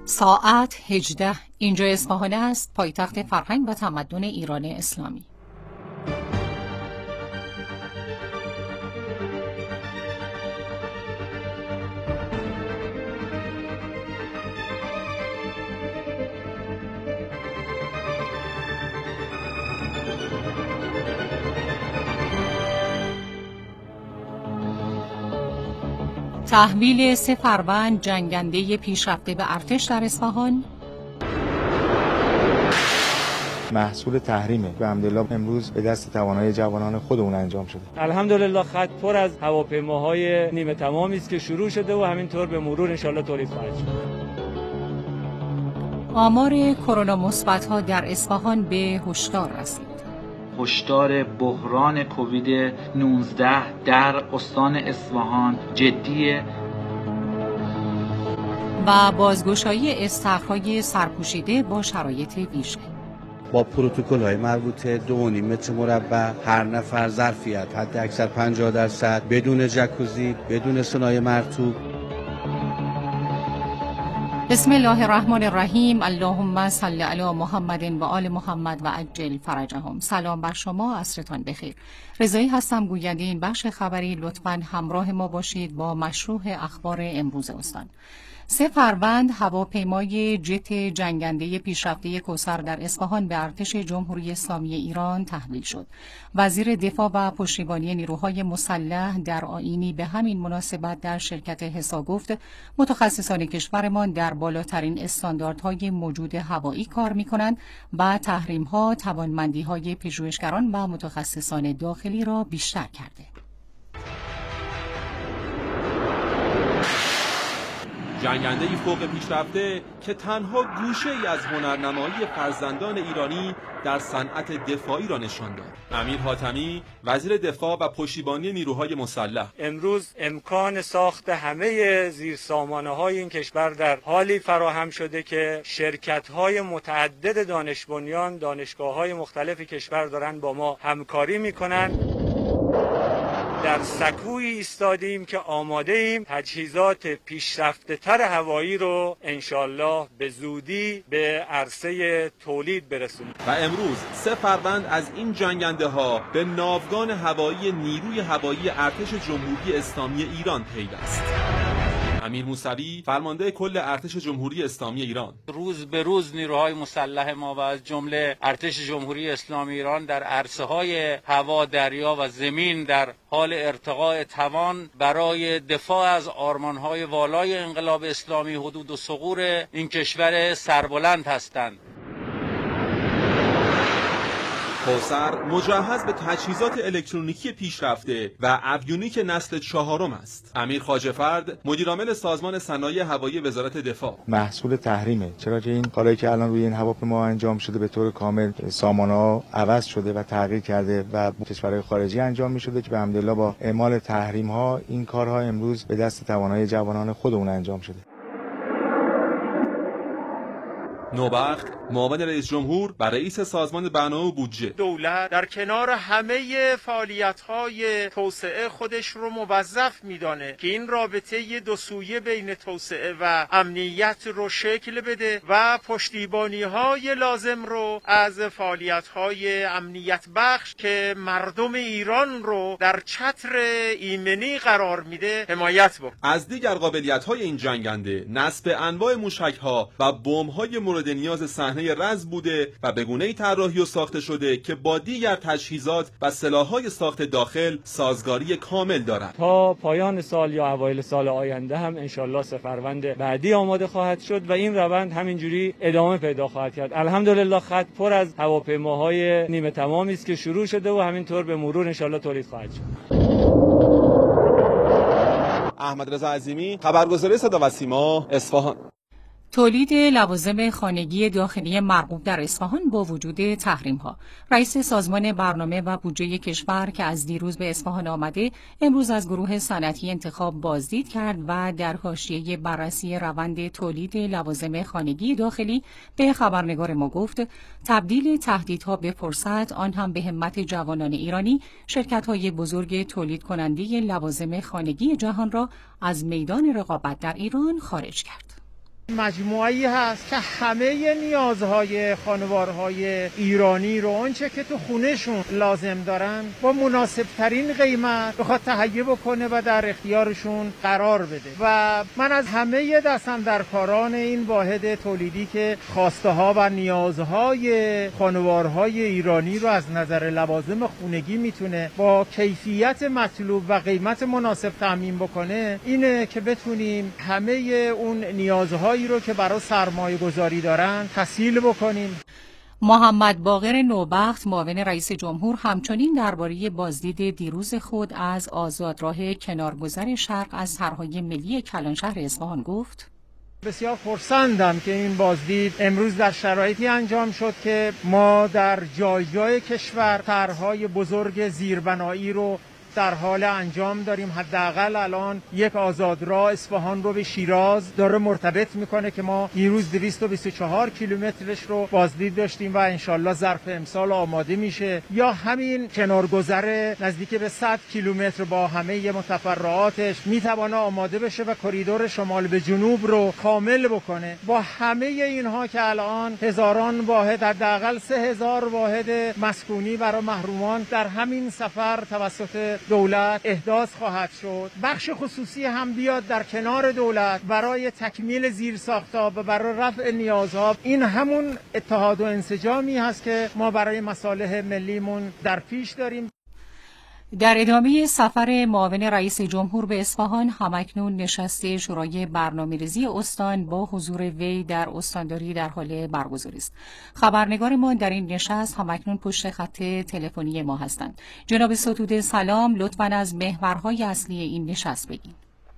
ساعت 18 اینجا اصفهان است، پایتخت فرهنگ و تمدن ایران اسلامی. تحویل 3 فروند جنگنده پیشرفته به ارتش در اصفهان. محصول تحریمه و الحمدلله امروز به دست توانای جوانان خودمون انجام شده. الحمدلله خط پر از هواپیماهای نیمه تمامی است که شروع شده و همینطور به مرور انشالله تولید خواهد شد. آمار کرونا مثبت‌ها در اصفهان به هشدار رسید. هشدار بحران کووید 19 در استان اصفهان جدیه و بازگشایی استخرهای سرپوشیده با شرایط ویژه. با پروتکل‌های مربوطه 2.5 متر مربع هر نفر ظرفیت حد اکثر 50%، بدون جکوزی، بدون سونای مرطوب. بسم الله الرحمن الرحیم. اللهم صل علی محمد و آل محمد و عجل فرجهم. سلام بر شما، عصرتان بخیر. رضایی هستم، گوینده این بخش خبری. لطفاً همراه ما باشید با مشروح اخبار امروز استان. 3 فروند هواپیمای جت جنگنده پیشرفته کوثر در اصفهان به ارتش جمهوری اسلامی ایران تحویل شد. وزیر دفاع و پشتیبانی نیروهای مسلح در آیینی به همین مناسبت در شرکت حسا گفت متخصصان کشورمان در بالاترین استانداردهای موجود هوایی کار می‌کنند و تحریم‌ها توانمندی‌های پژوهشگران و متخصصان داخلی را بیشتر کرده. جنگنده فوق پیشرفته که تنها گوشه‌ای از هنرنمایی فرزندان ایرانی در صنعت دفاعی را نشان داد. امیر حاتمی، وزیر دفاع و پشتیبانی نیروهای مسلح: امروز امکان ساخت همه زیرسامانه‌های این کشور در حالی فراهم شده که شرکت‌های متعدد دانش بنیان، دانشگاه‌های مختلف کشور دارن با ما همکاری می‌کنن. در سکویی ایستادیم که آماده ایم تجهیزات پیشرفته تر هوایی رو انشالله به زودی به عرصه تولید برسونیم. و امروز 3 فروند از این جنگنده ها به ناوگان هوایی نیروی هوایی ارتش جمهوری اسلامی ایران پیوست. امیر موسوی، فرمانده کل ارتش جمهوری اسلامی ایران: روز به روز نیروهای مسلح ما و از جمله ارتش جمهوری اسلامی ایران در عرصه‌های هوا، دریا و زمین در حال ارتقاء توان برای دفاع از آرمان‌های والای انقلاب اسلامی، حدود و ثغور این کشور سربلند هستند. کوثر مجهز به تجهیزات الکترونیکی پیشرفته و اویونیک نسل 4 است. امیر خواجه‌فرد، مدیرعامل سازمان صنایع هوایی وزارت دفاع: محصول تحریمه، چرا که این کاری که الان روی این هواپیما انجام شده به طور کامل سامانه‌ها عوض شده و تغییر کرده و کشورهای خارجی انجام می‌شده که به الحمدلله با اعمال تحریم‌ها این کارها امروز به دست توانای جوانان خودمون انجام شده. نوبخت، معاون رئیس جمهور و رئیس سازمان برنامه و بودجه: دولت در کنار همه فعالیت‌های توسعه خودش رو موظف می‌دانه که این رابطه دو سویه بین توسعه و امنیت رو شکل بده و پشتیبانی‌های لازم رو از فعالیت‌های امنیت بخش که مردم ایران رو در چتر ایمنی قرار میده حمایت بکنه. از دیگر قابلیت‌های این جنگنده نصب انواع موشک‌ها و بمب‌های مورد نیاز صحنه رز بوده و به گونه‌ای طراحی و ساخته شده که با دیگر تجهیزات و سلاح‌های ساخت داخل سازگاری کامل دارد. تا پایان سال یا اوایل سال آینده هم انشالله 3 فروند بعدی آماده خواهد شد و این روند همینجوری ادامه پیدا خواهد کرد. الحمدلله خط پر از هواپیماهای نیمه تمامی است که شروع شده و همینطور به مرور انشالله تولید خواهد شد. احمد رضا عظیمی، خبرگزاری صدا و سیما، اصفهان. تولید لوازم خانگی داخلی مرغوب در اصفهان با وجود تحریم‌ها. رئیس سازمان برنامه و بودجه کشور که از دیروز به اصفهان آمده، امروز از گروه صنعتی انتخاب بازدید کرد و در حاشیه بررسی روند تولید لوازم خانگی داخلی به خبرنگار ما گفت تبدیل تهدیدها به فرصت، آن هم به همت جوانان ایرانی، شرکت‌های بزرگ تولید کننده لوازم خانگی جهان را از میدان رقابت در ایران خارج کرد. مجموعه‌ای هست که همه نیازهای خانوارهای ایرانی رو آنچه که تو خونهشون لازم دارن با مناسب ترین قیمت بخواد تهیه بکنه و در اختیارشون قرار بده. و من از همه دستاندرکاران این واحد تولیدی که خواسته ها و نیازهای خانوارهای ایرانی رو از نظر لوازم خونگی میتونه با کیفیت مطلوب و قیمت مناسب تامین بکنه اینه که بتونیم همه اون نیازهایی رو که برای سرمایه گذاری دارن تسهیل بکنیم. محمد باقر نوبخت معاون رئیس جمهور همچنین درباره بازدید دیروز خود از آزادراه کنارگذر شرق از طرحهای ملی کلانشهر اصفهان گفت: بسیار خرسندم که این بازدید امروز در شرایطی انجام شد که ما در جای جای کشور طرحهای بزرگ زیربنایی رو در حال انجام داریم. حداقل الان یک آزادراه اصفهان رو به شیراز داره مرتبط میکنه که ما دیروز 224 کیلومترش رو بازدید داشتیم و انشالله ظرف امسال آماده میشه. یا همین کنارگذر نزدیک به 100 کیلومتر با همه متفرعاتش میتونه آماده بشه و کریدور شمال به جنوب رو کامل بکنه. با همه اینها که الان هزاران واحد، حداقل 3000 واحد مسکونی برای محرومان در همین سفر توسط دولت احداث خواهد شد. بخش خصوصی هم بیاد در کنار دولت برای تکمیل زیرساخت‌ها و برای رفع نیازها. این همون اتحاد و انسجامی هست که ما برای مصالح ملیمون در پیش داریم. در ادامه سفر معاون رئیس جمهور به اصفهان، همکنون نشست شورای برنامه‌ریزی استان با حضور وی در استانداری در حال برگزاری است. خبرنگارمان در این نشست همکنون پشت خط تلفنی ما هستند. جناب ستوده سلام، لطفاً از محورهای اصلی این نشست بگید.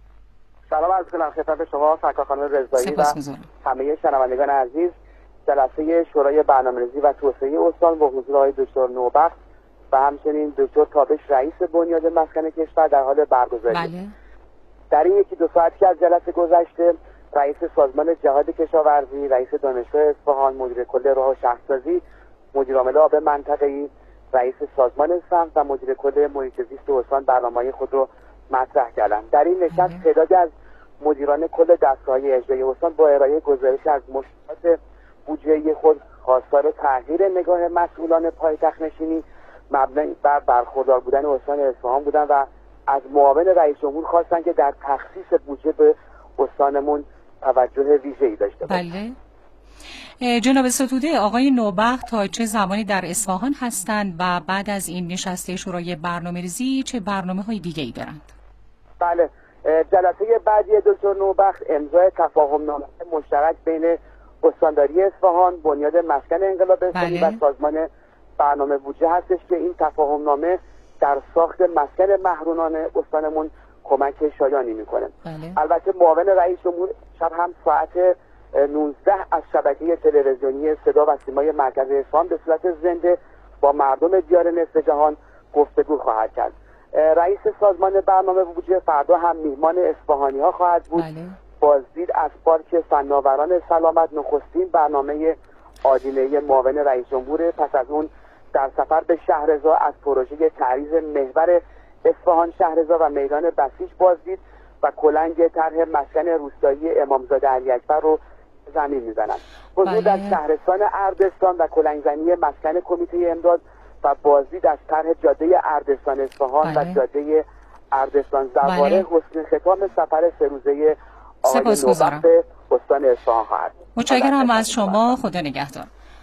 سلام عرض کنم خدمت شما سرکار خانم رضایی و همه شنوندگان عزیز. جلسه شورای برنامه‌ریزی و توسعه استان با حضور آقای دکتر نوبخت و همچنین دکتر تابش رئیس بنیاد مسکن کشور در حال برگزاری. بله. در این 1-2 ساعتی که از جلسه گذشته، رئیس سازمان جهاد کشاورزی، رئیس دانشگاه اصفهان، مدیر کل راه و شهرسازی، مدیر عامل آب منطقه‌ای، رئیس سازمان سمت و مدیر کل محیط زیست استان برنامه‌های خود رو مطرح کردند. در این نشست تعدادی از مدیران کل دستگاه‌های اجرایی استان با ارائه گزارش از مشکلات بودجه‌ای خود خواستار تغییر نگاه مسئولان پایتخت نشینی مبنی بر برخوردار بودن استان اصفهان بودن و از معاون رئیس جمهور خواستن که در تخصیص بودجه به استانمون توجه ویژه‌ای داشته باشه. بله. جناب ستوده، آقای نوبخت تا چه زمانی در اصفهان هستند و بعد از این نشست شورای برنامه‌ریزی چه برنامه‌های دیگه‌ای دارند؟ بله، جلسه بعدی دکتر نوبخت امضای تفاهم‌نامه مشترک بین استانداری اصفهان، بنیاد مسکن انقلاب اسلامی و سازمان برنامه بودجه هستش که این تفاهم‌نامه در ساخت مسکن محرومان استانمون کمک شایانی میکنه. البته معاون رئیس جمهور شب هم ساعت 19 از شبکه تلویزیونی صدا و سیمای مرکز اصفهان به صورت زنده با مردم دیار نصف جهان گفتگو خواهد کرد. رئیس سازمان برنامه بودجه فردا هم میهمان اصفهانی ها خواهد بود. بازدید از پارک فناوران سلامت نخستین برنامه آدینه معاون رئیس جمهور. پس از اون در سفر به شهرضا از پروژه تعریض محور اصفهان شهرضا و میدان بسیج بازدید و کلنگ طرح مسکن روستایی امامزاده علی اکبر رو زمین میزنند. حضور در شهرستان اردستان و کلنگزنی مسکن کمیته امداد و بازدید از طرح جاده اردستان اصفهان و جاده اردستان زواره حسن ختام سفر 3 روزه آقای نوبخت استان اصفهان خواهد. متشکرم از شما. خدا نگهدار.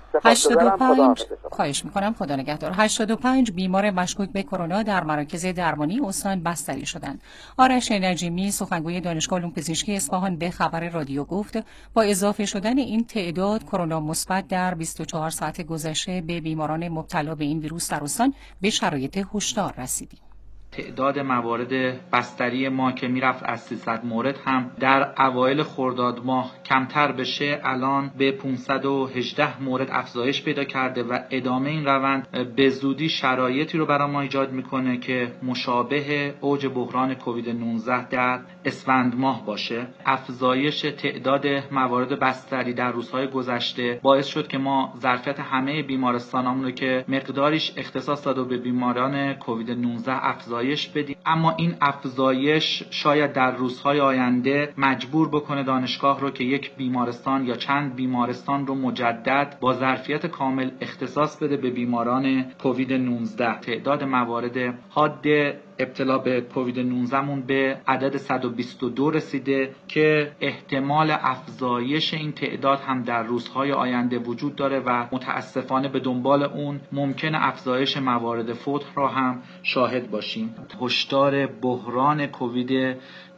85 خواهش میکنم. خدا نگهدار. 85 بیمار مشکوک به کرونا در مراکز درمانی استان بستری شدند. آرش نجیمی سخنگوی دانشگاه علوم پزشکی اصفهان به خبر رادیو گفت با اضافه شدن این تعداد کرونا مثبت در 24 ساعت گذشته به بیماران مبتلا به این ویروس در استان به شرایط هشدار رسیدیم. تعداد موارد بستری ما که میرفت از 300 مورد هم در اوایل خرداد ماه کمتر بشه الان به 518 مورد افزایش پیدا کرده و ادامه این روند به زودی شرایطی رو برای ما ایجاد میکنه که مشابه اوج بحران کووید 19 در اسفند ماه باشه. افزایش تعداد موارد بستری در روزهای گذشته باعث شد که ما ظرفیت همه بیمارستانامون رو که مقداریش اختصاص داده به بیماران کووید 19 افزایش افزایش بدیم، اما این افزایش شاید در روزهای آینده مجبور بکنه دانشگاه رو که یک بیمارستان یا چند بیمارستان رو مجدد با ظرفیت کامل اختصاص بده به بیماران کووید 19. تعداد موارد حاد ابتلا به کووید 19 مون به عدد 122 رسیده که احتمال افزایش این تعداد هم در روزهای آینده وجود داره و متاسفانه به دنبال اون ممکن افزایش موارد فوت را هم شاهد باشیم. هشدار بحران کووید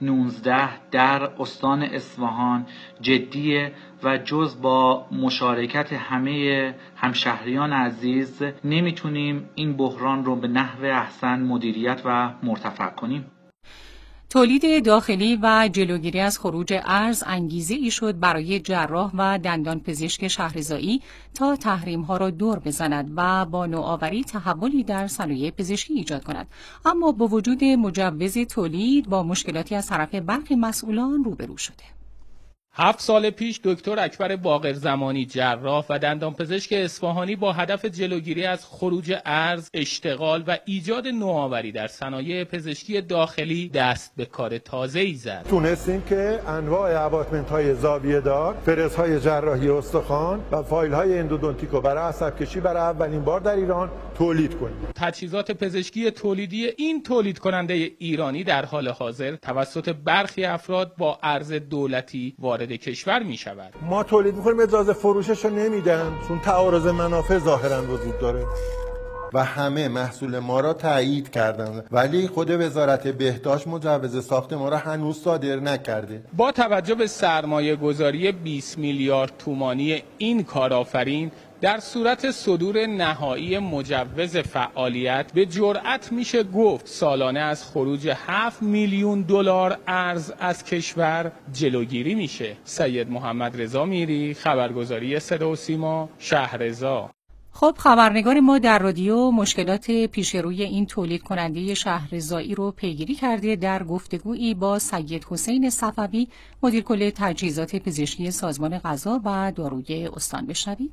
19 در استان اصفهان جدیه و جز با مشارکت همه همشهریان عزیز نمیتونیم این بحران رو به نحو احسن مدیریت و مرتفع کنیم. تولید داخلی و جلوگیری از خروج ارز انگیزه‌ای شد برای جراح و دندانپزشک شهرضایی تا تحریم‌ها را دور بزند و با نوآوری تحولی در صنایع پزشکی ایجاد کند. اما با وجود مجوز تولید با مشکلاتی از طرف برخی مسئولان روبرو شده. 7 سال پیش دکتر اکبر باقرزمانی جراح و دندانپزشک اصفهانی با هدف جلوگیری از خروج ارز، اشتغال و ایجاد نوآوری در صنایع پزشکی داخلی دست به کار تازه‌ای زد. تونستیم که انواع اپارتمنت‌های زاویه‌دار، فرزهای جراحی استخوان و فایل‌های اندودونتیکو برای عصب کشی برای اولین بار در ایران تولید کنیم. تجهیزات پزشکی تولیدی این تولید کننده ایرانی در حال حاضر توسط برخی افراد با ارز دولتی وارد کشور می شود. ما تولید می‌کنیم، اجازه فروشش رو نمیدن چون تعارض منافع ظاهراً وجود داره و همه محصول ما را تایید کردن، ولی خود وزارت بهداشت مجوز ساخت ما را هنوز صادر نکرده. با توجه به سرمایه گذاری 20 میلیارد تومانی این کارآفرین در صورت صدور نهایی مجوز فعالیت به جرأت میشه گفت سالانه از خروج 7 میلیون دلار ارز از کشور جلوگیری میشه. سید محمد رضا میری، خبرگزاری صدا و سیما، شهرضا. خب خبرنگار ما در رادیو مشکلات پیش روی این تولید کننده شهرضایی رو پیگیری کرده. در گفتگویی با سید حسین صفوی مدیر کل تجهیزات پزشکی سازمان غذا و داروی استان بشنوید.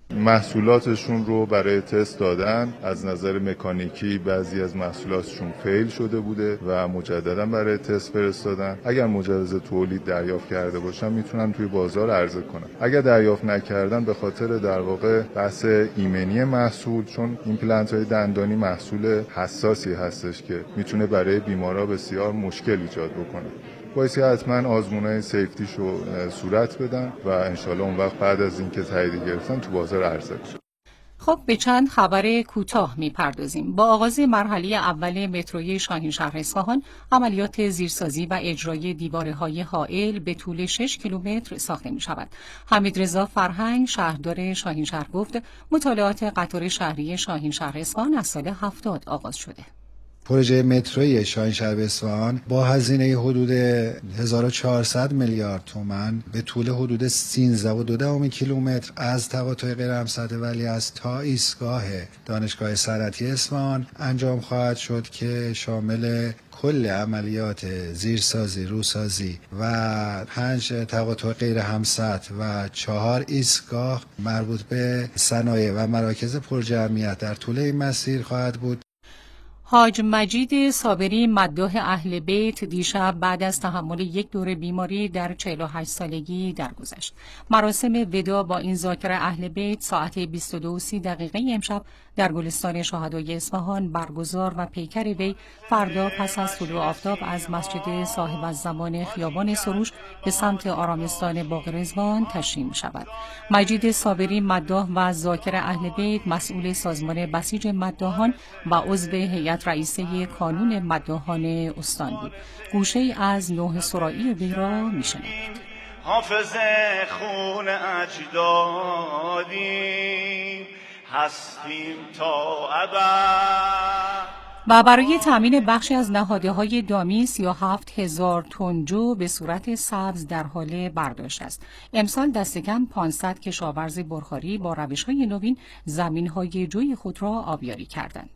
محصولاتشون رو برای تست دادن، از نظر مکانیکی بعضی از محصولاتشون فیل شده بوده و مجددا برای تست فرستادن. اگر مجوز تولید دریافت کرده باشن میتونن توی بازار عرضه کنن. اگر دریافت نکردن به خاطر در واقع بحث ایمنی محصول، چون ایمپلنت های دندانی محصول حساسی هستش که میتونه برای بیمارا بسیار مشکل ایجاد بکنه، باید حتما آزمونای سیفتیش رو صورت بدن و انشالله اون وقت بعد از اینکه تایید گرفتن تو بازار عرضه بشه. خب به چند خبر کوتاه میپردازیم. با آغاز مرحله اول متروی شاهین شهر اصفهان، عملیات زیرسازی و اجرای دیواره‌های حائل به طول 6 کیلومتر ساخته می شود. حمیدرضا فرهنگ شهردار شاهین شهر گفت مطالعات قطار شهری شاهین شهر اصفهان از سال 70 آغاز شده. پروژه متروی شاهین شهر اصفهان با هزینه حدود 1400 میلیارد تومان به طول حدود 13.2 کیلومتر از تقاطع غیر همسد ولیعصر تا ایستگاه دانشگاه صنعتی اصفهان انجام خواهد شد که شامل کل عملیات زیرسازی، روسازی و 5 تقاطع غیر همسد و 4 ایستگاه مربوط به صنایع و مراکز پرجمعیت در طول این مسیر خواهد بود. حاج مجید صابری مداح اهل بیت دیشب بعد از تحمل یک دوره بیماری در 48 سالگی درگذشت. مراسم وداع با این ذاکر اهل بیت ساعت 22:30 امشب در گلستان شهدای اصفهان برگزار و پیکر وی فردا پس از طلوع آفتاب از مسجد صاحب الزمان خیابان سروش به سمت آرامستان باغ رضوان تشییع شود. مجید صابری مداح و ذاکر اهل بیت مسئول سازمان بسیج مداحان و عضو هیئت رئیسه کانون مداحان استان بود. گوشه از نوح سرائی وی را میشنوید. حافظ خون اجدادی هستیم تا ابد. و برای تامین بخشی از نهادهای دامی 37,000 تن جو به صورت سبز در حال برداشت است. امسال دست کم 500 کشاورز بخاری با روش‌های نوین زمین‌های جوی خود را آبیاری کردند.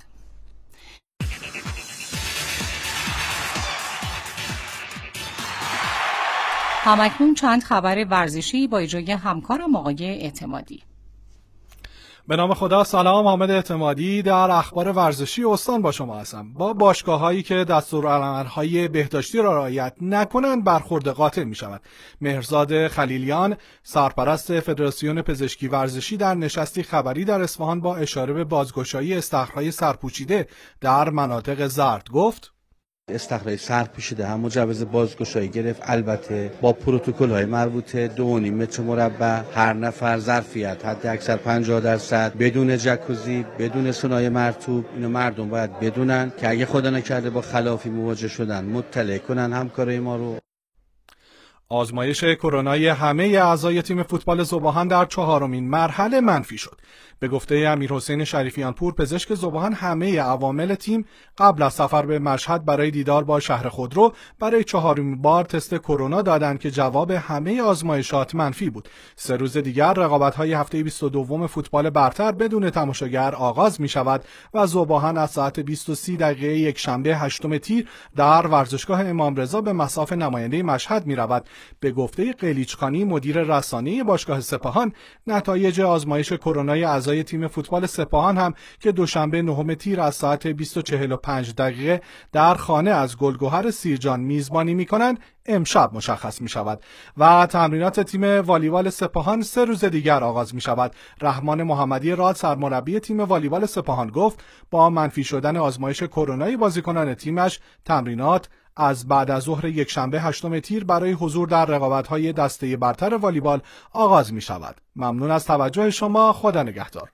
همکنون چند خبر ورزشی با اجرای همکارم آقای اعتمادی. به نام خدا. سلام، حامد اعتمادی در اخبار ورزشی استان با شما هستم. با باشگاه‌هایی که دستورالعمل‌های بهداشتی را رعایت نکنند برخورد قاطع می‌شود. مهرزاد خلیلیان، سرپرست فدراسیون پزشکی ورزشی، در نشستی خبری در اصفهان با اشاره به بازگشایی استخرهای سرپوشیده در مناطق زرد گفت: استخرهای سرپوشیده هم مجوز بازگشایی گرفت، البته با پروتکل‌های مربوطه 2.5 متر مربع، هر نفر ظرفیت حد اکثر 50%، بدون جکوزی، بدون سونای مرطوب. اینو مردم باید بدونن که اگه خدا نکرده با خلافی مواجه شدن مطلع کنن همکارای ما رو. آزمایش کرونای همه اعضای تیم فوتبال ذوباهن در 4مین مرحله منفی شد. به گفته امیرحسین شریفیانپور، پزشک ذوباهن، همه عوامل تیم قبل از سفر به مشهد برای دیدار با شهر خودرو برای 4مین بار تست کرونا دادند که جواب همه آزمایشات منفی بود. 3 روز دیگر رقابت‌های هفته 22 فوتبال برتر بدون تماشاگر آغاز می‌شود و ذوباهن از ساعت 20:30 یکشنبه 8 تیر در ورزشگاه امام رضا به مصاف نماینده مشهد می‌رود. به گفته قلیچخانی، مدیر رسانه‌ای باشگاه سپاهان، نتایج آزمایش کرونای اعضای تیم فوتبال سپاهان هم که دوشنبه 9 تیر از ساعت 20:45 در خانه از گلگهر سیرجان میزبانی می‌کنند امشب مشخص می‌شود و تمرینات تیم والیبال سپاهان 3 روز دیگر آغاز می‌شود. رحمان محمدی راد، سرمربی تیم والیبال سپاهان، گفت با منفی شدن آزمایش کرونایی بازیکنان تیمش تمرینات از بعد از ظهر یکشنبه 8 تیر برای حضور در رقابت‌های دسته برتر والیبال آغاز می‌شود. ممنون از توجه شما. خدا نگهدار.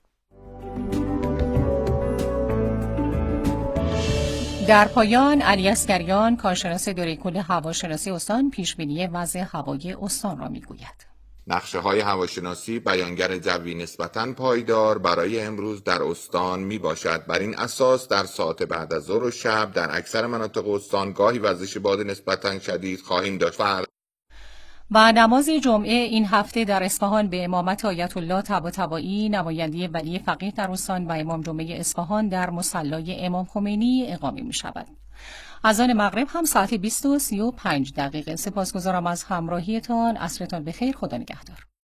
در پایان، علی اسکریان، کارشناس دوره کل هواشناسی استان، پیشبینی وضع هوای استان را می‌گوید. نقشه‌های هواشناسی بیانگر جوی نسبتاً پایدار برای امروز در استان می باشد. بر این اساس در ساعت بعد از ظهر و شب در اکثر مناطق استان گاهی وزش باد نسبتاً شدید خواهیم داشت. و نماز جمعه این هفته در اصفهان به امامت آیت الله طباطبایی، نماینده ولی فقیه در استان و امام جمعه اصفهان در مصلی امام خمینی اقامه می شود. اذان مغرب هم ساعت 20:35. سپاسگزارم از همراهیتان. عصرتان بخیر. خدا نگهدار.